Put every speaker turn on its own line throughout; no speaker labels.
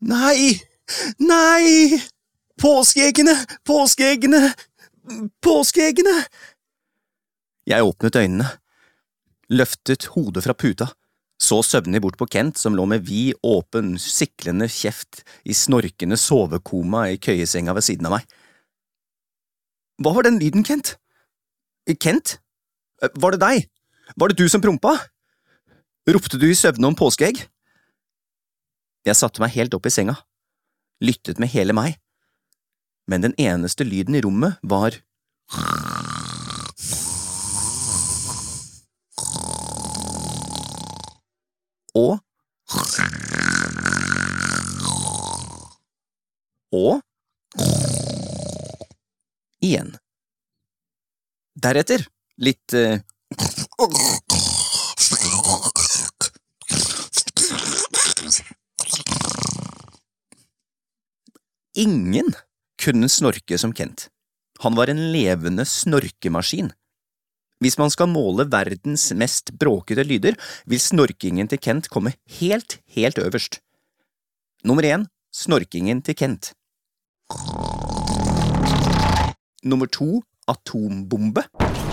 Nei! Nei! Påskeeggene! Påskeeggene! Påskeeggene! Jeg åpnet øynene, løftet hodet fra puta, så søvnig bort på Kent som lå med vid, åpen, siklende kjeft i snorkende sovekoma i køyesenga ved siden av meg. Hva var den lyden, Kent? Kent? Var det deg? Var det du som prompa? Ropte du i søvne om påskeegg? Jeg satte meg helt opp i senga, lyttet med hele meg, men den eneste lyden i rommet var og igjen. Deretter litt Ingen kunne snorke som Kent. Han var en levende snorkemaskin. Hvis man skal måle verdens mest bråkete lyder, vil snorkingen til Kent komme helt øverst. Nummer 1, snorkingen til Kent. Nummer 2, atombombe.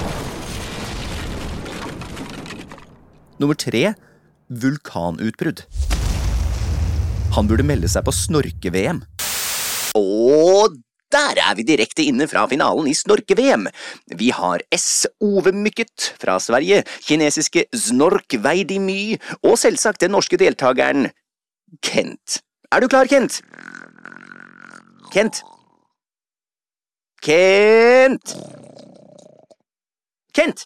Nummer 3, vulkanutbrudd. Han burde melde seg på snorke-VM. Og der er vi direkte inne fra finalen i snorke-VM. Vi har S.Ove Mykket fra Sverige, kinesiske Snork Veidimy og selvsagt den norske deltakeren Kent. Er du klar, Kent? Kent? Kent? Kent?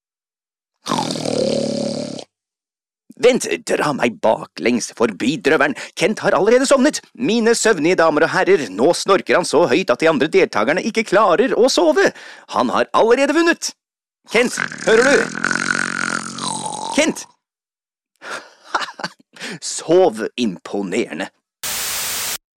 Vent, dra meg baklengs forbi drøveren. Kent har allerede sovnet. Mine søvnige damer og herrer, nå snorker han så høyt at de andre deltakerne ikke klarer å sove. Han har allerede vunnet. Kent, hører du? Kent? Sov imponerende.